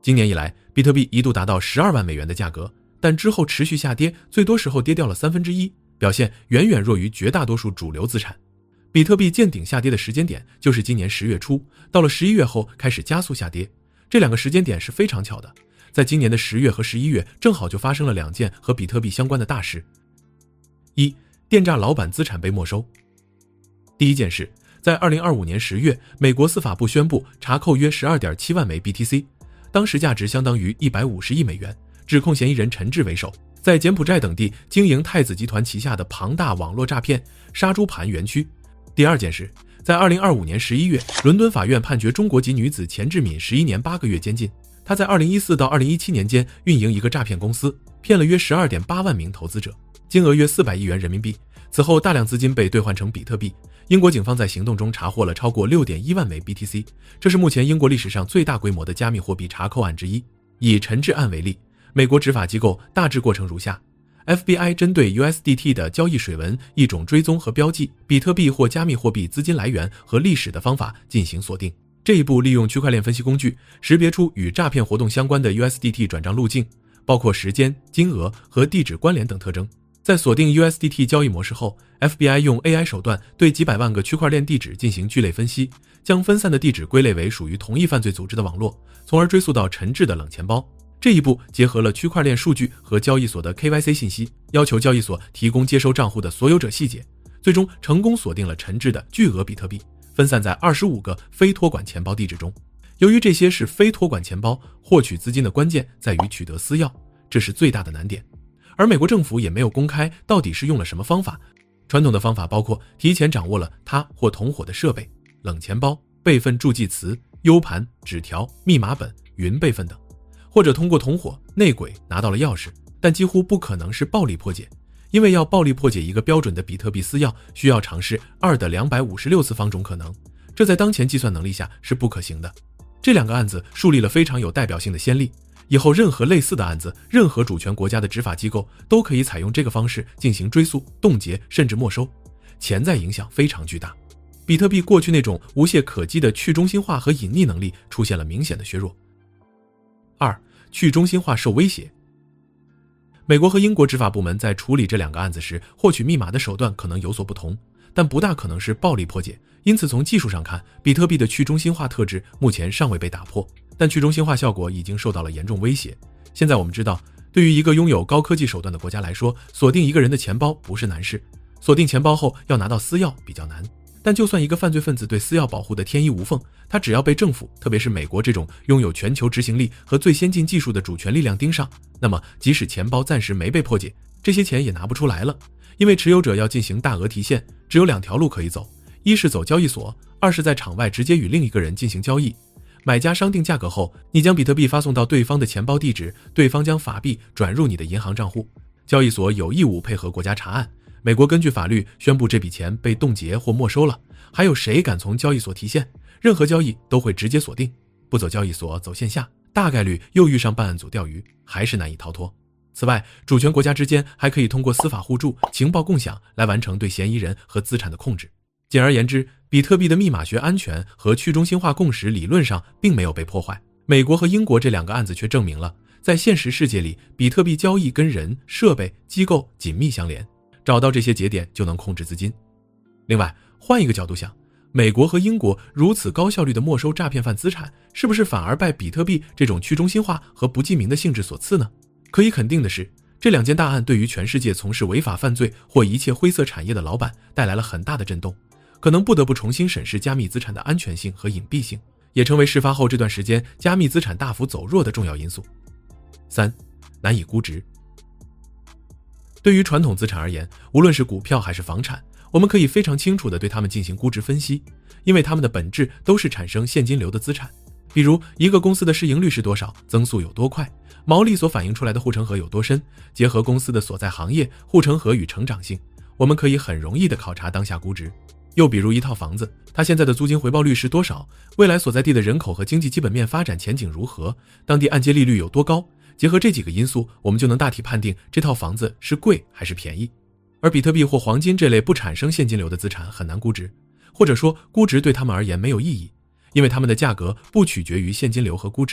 今年以来，比特币一度达到12万美元的价格，但之后持续下跌，最多时候跌掉了1/3，表现远远弱于绝大多数主流资产。比特币见顶下跌的时间点就是今年10月初，到了11月后开始加速下跌，这两个时间点是非常巧的，在今年的10月和11月正好就发生了2件和比特币相关的大事。一、电诈老板资产被没收。第一件事，在2025年10月，美国司法部宣布查扣约 12.7 万枚 BTC， 当时价值相当于150亿美元，指控嫌疑人陈志为首，在柬埔寨等地经营太子集团旗下的庞大网络诈骗杀猪盘园区。第二件事，在2025年11月，伦敦法院判决中国籍女子钱志敏11年8个月监禁。她在2014到2017年间运营一个诈骗公司，骗了约 12.8 万名投资者，金额约400亿元人民币。此后大量资金被兑换成比特币。英国警方在行动中查获了超过 6.1 万枚 BTC， 这是目前英国历史上最大规模的加密货币查扣案之一。以陈志案为例，美国执法机构大致过程如下。FBI 针对 USDT 的交易水文、一种追踪和标记、比特币或加密货币资金来源和历史的方法进行锁定。这一步利用区块链分析工具识别出与诈骗活动相关的 USDT 转账路径，包括时间、金额和地址关联等特征。在锁定 USDT 交易模式后， FBI 用 AI 手段对几百万个区块链地址进行聚类分析，将分散的地址归类为属于同一犯罪组织的网络，从而追溯到陈志的冷钱包。这一步结合了区块链数据和交易所的 KYC 信息，要求交易所提供接收账户的所有者细节，最终成功锁定了陈志的巨额比特币，分散在25个非托管钱包地址中。由于这些是非托管钱包，获取资金的关键在于取得私钥，这是最大的难点。而美国政府也没有公开到底是用了什么方法，传统的方法包括提前掌握了他或同伙的设备、冷钱包、备份助记词、U 盘、纸条、密码本、云备份等，或者通过同伙、内鬼拿到了钥匙，但几乎不可能是暴力破解，因为要暴力破解一个标准的比特币私钥，需要尝试2的256次方种可能，这在当前计算能力下是不可行的。这两个案子树立了非常有代表性的先例，以后任何类似的案子，任何主权国家的执法机构都可以采用这个方式进行追溯、冻结甚至没收，潜在影响非常巨大。比特币过去那种无懈可击的去中心化和隐匿能力出现了明显的削弱。2. 去中心化受威胁。美国和英国执法部门在处理这两个案子时，获取密码的手段可能有所不同，但不大可能是暴力破解，因此从技术上看，比特币的去中心化特质目前尚未被打破，但去中心化效果已经受到了严重威胁。现在我们知道，对于一个拥有高科技手段的国家来说，锁定一个人的钱包不是难事，锁定钱包后要拿到私钥比较难。但就算一个犯罪分子对私钥保护的天衣无缝，他只要被政府，特别是美国这种拥有全球执行力和最先进技术的主权力量盯上，那么即使钱包暂时没被破解，这些钱也拿不出来了，因为持有者要进行大额提现，只有2条路可以走，一是走交易所，二是在场外直接与另一个人进行交易。买家商定价格后，你将比特币发送到对方的钱包地址，对方将法币转入你的银行账户，交易所有义务配合国家查案。美国根据法律宣布这笔钱被冻结或没收了，还有谁敢从交易所提现？任何交易都会直接锁定，不走交易所走线下，大概率又遇上办案组钓鱼，还是难以逃脱。此外，主权国家之间还可以通过司法互助、情报共享来完成对嫌疑人和资产的控制。简而言之，比特币的密码学安全和去中心化共识理论上并没有被破坏。美国和英国这两个案子却证明了，在现实世界里，比特币交易跟人、设备、机构紧密相连，找到这些节点就能控制资金。另外，换一个角度想，美国和英国如此高效率的没收诈骗犯资产，是不是反而拜比特币这种去中心化和不记名的性质所赐呢？可以肯定的是，这两件大案对于全世界从事违法犯罪或一切灰色产业的老板带来了很大的震动，可能不得不重新审视加密资产的安全性和隐蔽性，也成为事发后这段时间加密资产大幅走弱的重要因素。3. 难以估值。对于传统资产而言，无论是股票还是房产，我们可以非常清楚地对它们进行估值分析，因为它们的本质都是产生现金流的资产。比如一个公司的市盈率是多少，增速有多快，毛利所反映出来的护城河有多深，结合公司的所在行业、护城河与成长性，我们可以很容易地考察当下估值。又比如一套房子，它现在的租金回报率是多少，未来所在地的人口和经济基本面发展前景如何，当地按揭利率有多高，结合这几个因素，我们就能大体判定这套房子是贵还是便宜。而比特币或黄金这类不产生现金流的资产很难估值，或者说估值对他们而言没有意义，因为它们的价格不取决于现金流和估值，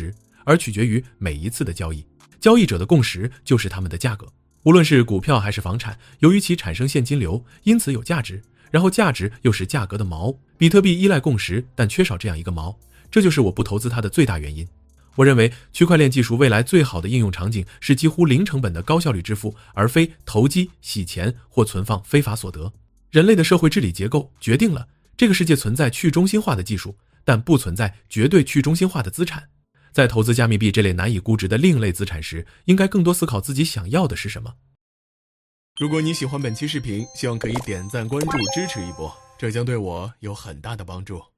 而取决于每一次的交易。交易者的共识就是他们的价格，无论是股票还是房产，由于其产生现金流，因此有价值，然后价值又是价格的锚。比特币依赖共识，但缺少这样一个锚，这就是我不投资它的最大原因。我认为区块链技术未来最好的应用场景是几乎零成本的高效率支付，而非投机、洗钱或存放非法所得。人类的社会治理结构决定了这个世界存在去中心化的技术，但不存在绝对去中心化的资产。在投资加密币这类难以估值的另类资产时，应该更多思考自己想要的是什么。 如果你喜欢本期视频，希望可以点赞关注支持一波，这将对我有很大的帮助。